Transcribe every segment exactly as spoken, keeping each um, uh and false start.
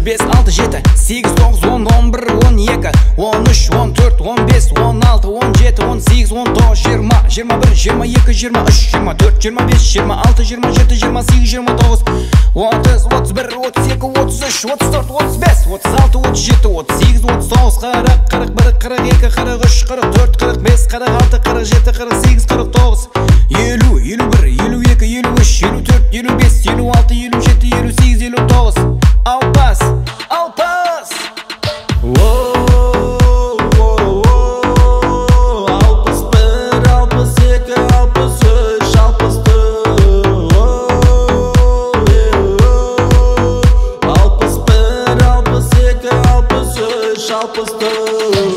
бес алты жеті сегіз тоғыз он он бір он екі он үш он төрт он бес он алты он жеті он сегіз он тоғыз жиырма жиырма бір жиырма екі жиырма үш жиырма төрт жиырма бес жиырма алты жиырма жеті жиырма сегіз жиырма тоғыз отыз отыз бір отыз екі отыз үш отыз төрт отыз бес отыз алты отыз жеті отыз сегіз отыз тоғыз қырық қырық бір қырық екі қырық үш қырық төрт қырық бес қырық алты қырық жеті қырық сегіз қырық тоғыз елу елу бір елу екі елу үш елу төрт елу бес елу алты елу жеті елу сегіз елу тоғыз алпыс алпыс алпыс бір алпыс екі алпыс үш алпыс төрт алпыс бір алпыс екі алпыс үш алпыс төрт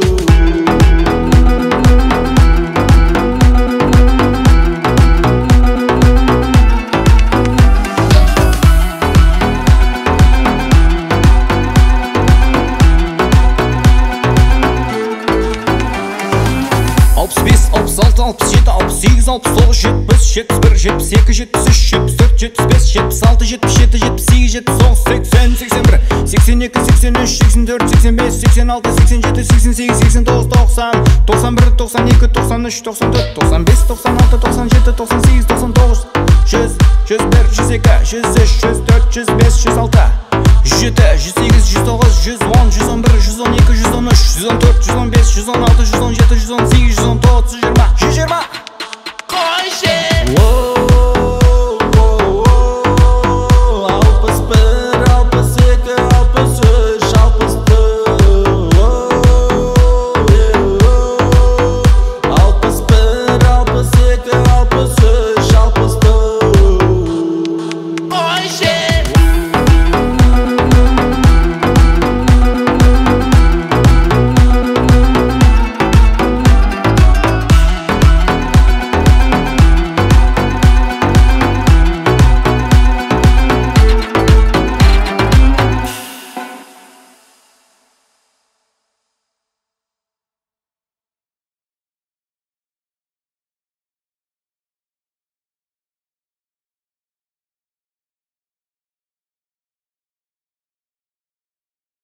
алпыс бес алпыс алты алпыс жеті алпыс сегіз алпыс тоғыз жетпіс жетпіс бір жетпіс екі жетпіс үш жетпіс төрт жетпіс бес жетпіс алты жетпіс жеті жетпіс сегіз жетпіс тоғыз сексен сексен бір сексен екі сексен үш сексен төрт сексен бес сексен алты сексен жеті сексен сегіз сексен тоғыз тоқсан тоқсан бір тоқсан екі тоқсан үш тоқсан төрт тоқсан бес тоқсан алты тоқсан жеті тоқсан сегіз тоқсан тоғыз жүз жүз бір жүз екі жүз үш жүз төрт жүз бес жүз алты жүз жеті жүз сегіз жүз тоғыз жүз он жүз он бір жүз он екі жүз он үш жүз он төрт жүз он бес жүз он алты жүз он жеті жүз он сегіз жүз он тоғыз жүз жиырма жүз жиырма қойшы